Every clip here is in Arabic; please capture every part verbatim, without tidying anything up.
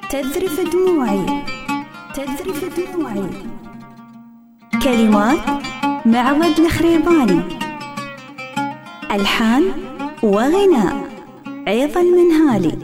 تذرف دموعي تذرف دموعي. كلمات معود الخريباني، ألحان وغناء عيض المنهالي.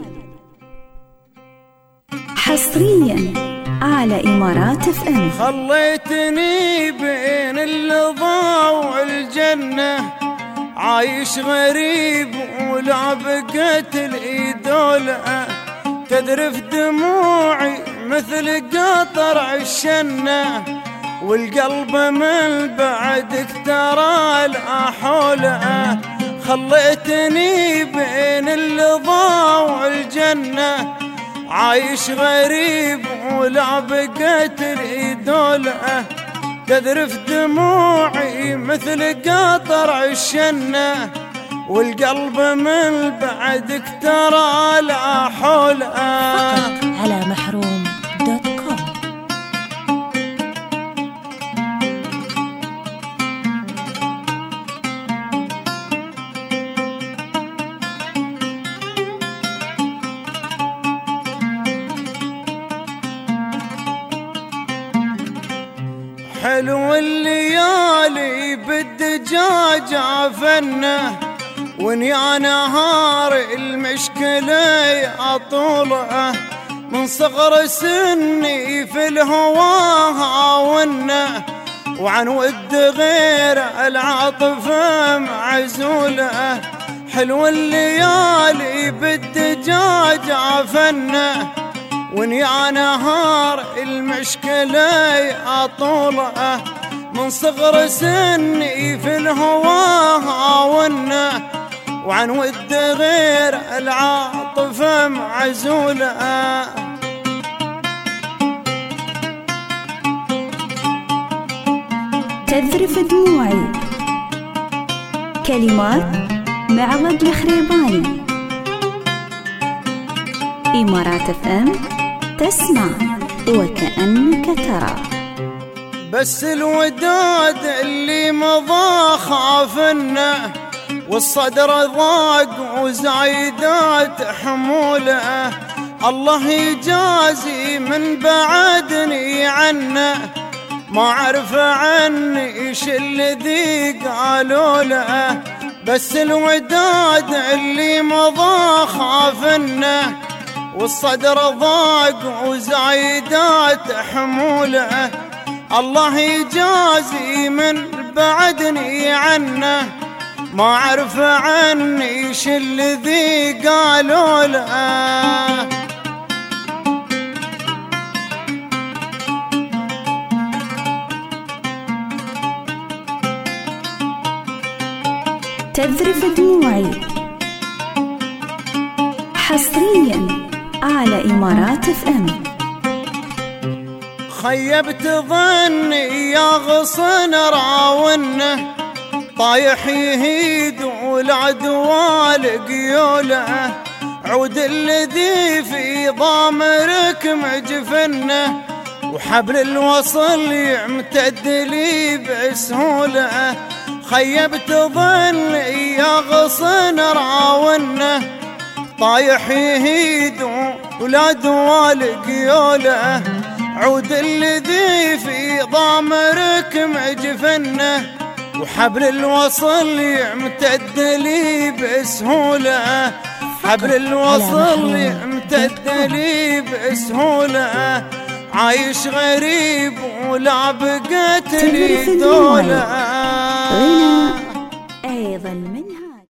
حصريا على إمارات اف ام. خليتني بين اللظى والجنة، عايش غريب ولا بقيت الإيدولة. تذرف دموعي مثل قطر الشنة، والقلب من بعدك ترى لا حوله. خليتني بين اللظى والجنة، عايش غريب ولا بقيت الإيدولة. تذرف دموعي مثل قطر الشنة، والقلب من بعدك ترى لا حوله. فقط على محروم دوت كوم. حلو الليالي بالدجاج عفنه، ونيا نهار المشكلة أطوله. من صغر سني في الهوى هاونه، وعن ود غير العاطفة معزوله. حلو الليالي بالدجاج عفنه، ونيا نهار المشكلة أطوله. من صغر سني في الهوى هاونه، وعن ود غير العاطفة معزولة. تذرف دموعي. كلمات معود الخريباني. إمارات اف ام، تسمع وكأنك ترى. بس الوداد اللي مضى خافنه، والصدر ضاق وزايدات حموله. الله يجازي من بعدني عنه، ما عرف عني ايش الذي قالوا له. بس الوداد اللي مضى خافنه، والصدر ضاق وزايدات حموله. الله يجازي من بعدني عنه، ما عرف عني ايش الذي قالوا له. تذرف دموعي. حصريا على إمارات اف ام. خيبت ظني يا غصن راونه، طايح يهيد والعدوى لقيوله. عود الذي في ضامرك مجفنه، وحبل الوصل يمتد لي بسهوله. خيبت ظني يا غصن راونه، طايح يهيد والعدوى لقيوله. عود الذي في ضامرك مجفنه، وحبل الوصل يمتد لي بسهوله. حبل الوصل يمتد لي بسهوله. عايش غريب ولا بقيت لي دولة.